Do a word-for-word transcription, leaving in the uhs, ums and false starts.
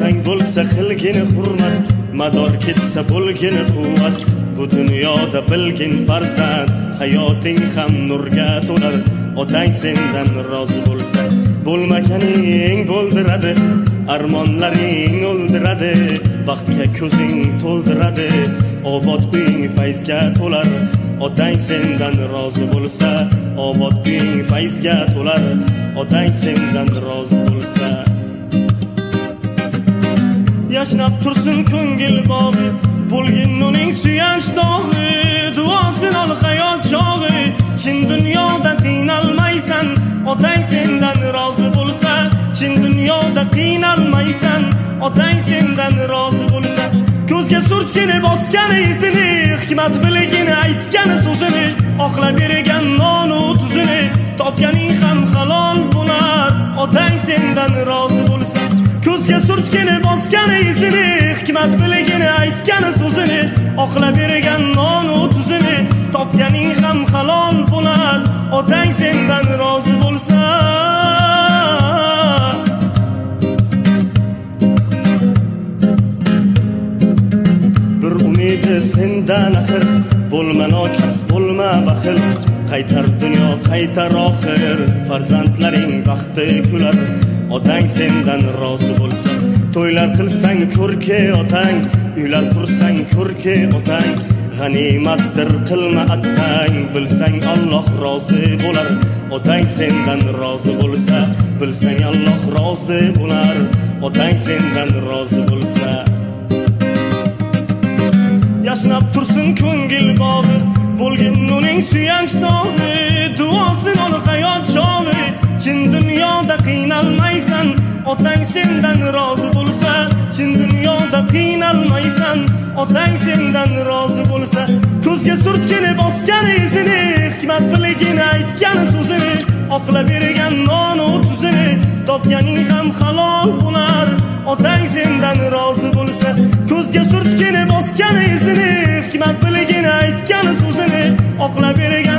otang bo'lsa qilgin hurmat, mador ketsa bo'lgin quvvat. Bu dunyoda bilgin farzand, hayoting ham nurga to'lar. Otang sendan rozi bo'lsa, bo'lmaganing bo'ldiradi, armonlaring o'ldiradi, baxtga ko'zing to'ldiradi, obod uying fayzga to'lar. Otang sendan rozi bo'lsa, obod uying fayzga to'lar. Otang sendan rozi bo'lsa, yashnab tursin ko'ngil bog'i, bo'lgin uning suyanch tog'i. Duosin ol hayot chog'i, chin dunyoda qiynalmaysan. Otang sendan rozi bo'lsa, chin dunyoda qiynalmaysan. Otang sendan rozi bo'lsa, ko'zga surtgini bosgani izini, hikmat bilgini aytgani so'zini, oqlab bergan nonu tuzini, topganing ham halol bo'lar. Otang sendan rozi bo'lsa, ko'zga surtgini bosgani izini, hikmat bilgini aytgani so'zini, oqlab bergan nonu tuzini, topganing ham halol bo'lar. Otang sendan rozi bo'lsa, bir umidi sendan axir, bo'lma nokas, bo'lma baxil. Qaytar dunyo, qaytar oxir, farzandlaring baxti kular. Otang sendan rozi bo'lsa, to'ylar qilsang ko'rki otang, uylar qursang ko'rki otang. G'animatdir qilma attang, bilsang Alloh rozi bo'lar. Otang sendan rozi bo'lsa, bilsang Alloh rozi bo'lar. Otang sendan rozi bo'lsa, yashnab tursin ko'ngil bog'i, bo'lgin uning suyanch tog'i. Duosin ol hayot chog'i, chin dunyoda qiynalmaysan. Otang sendan rozi bo'lsa, chin dunyoda qiynalmaysan. Otang sendan rozi bo'lsa, ko'zga surtgini bosgani izini, hikmat bilgini aytgani so'zini, oqlab bergan nonu tuzini, topganing ham halol bo'lar. Otang sendan rozi bo'lsa, ko'zga surtgini bosgani izini, hikmat bilgini aytgani so'zini, oqlab bergan